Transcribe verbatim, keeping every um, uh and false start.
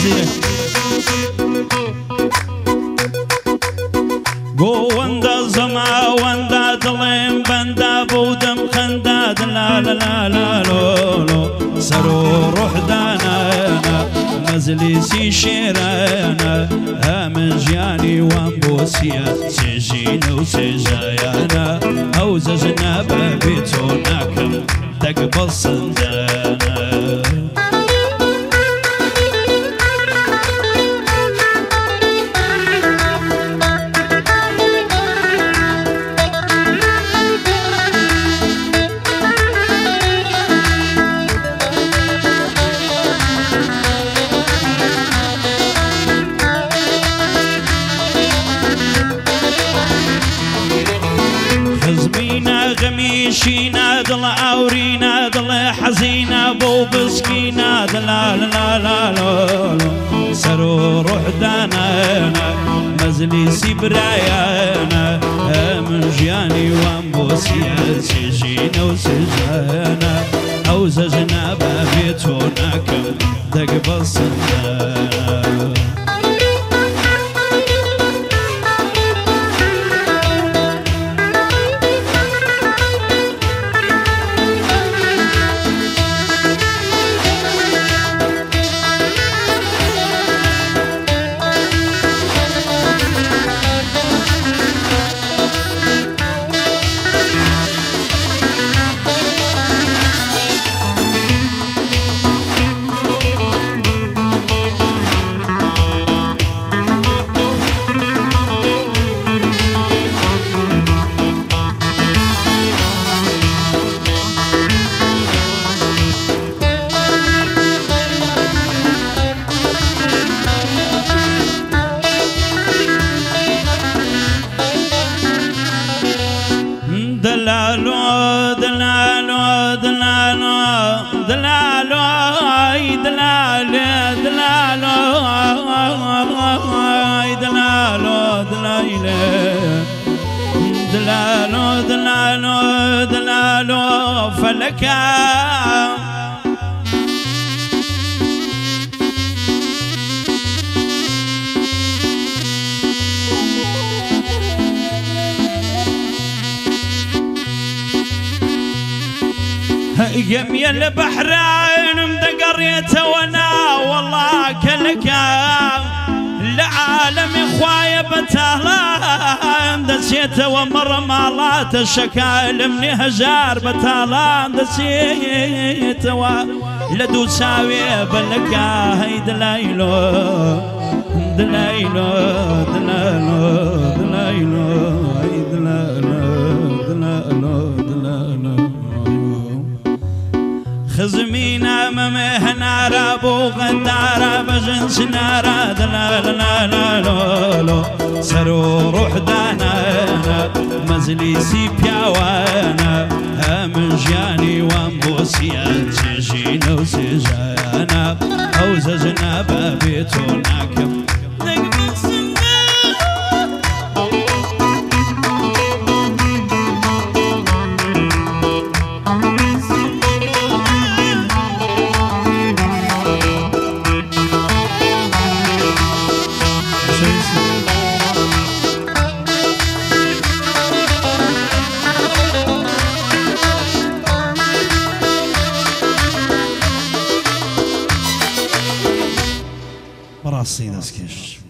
زيره قو وندا زما وندا دلين بندا بودم خنداد لا لا لا لا لو سرو روح دانا مزلسي شيرانا من جياني وانبوسيا سجينا وسجايانا او زجنا بابيتوناكم تقبل صندانا غميشينا دل عورينا دل حزينا بو بسكينا دل لا لا لا لا سرو روح دانا مزلسي برايانا من جياني وانبوسيا سجينا وسجانا او زجنا بابيتوناكم دقبل صندانا دلالو دلالو دلالو دلالو اي دلالو دلالو اي دلالو دلالو دلالو دلالو فلكا يمي البحرين مدقريته وانا والله كلكا العالم اخوايا بتالام دسيته ومر مالات الشكايل مني هجار بتالام دسيته لدو ساوي بلكا هي دلايلو دلايلو دلايلو دلايلو هي دلايلو دلايلو دلايلو خزمينا ممهنا رابو غدارا بجنس نارا دلا لا لا لو سرو روح دانا مزلسي بياوانا من جياني وانبوسيا سجينا وسجانا او زجنا بابيتوناكم براسي نسكش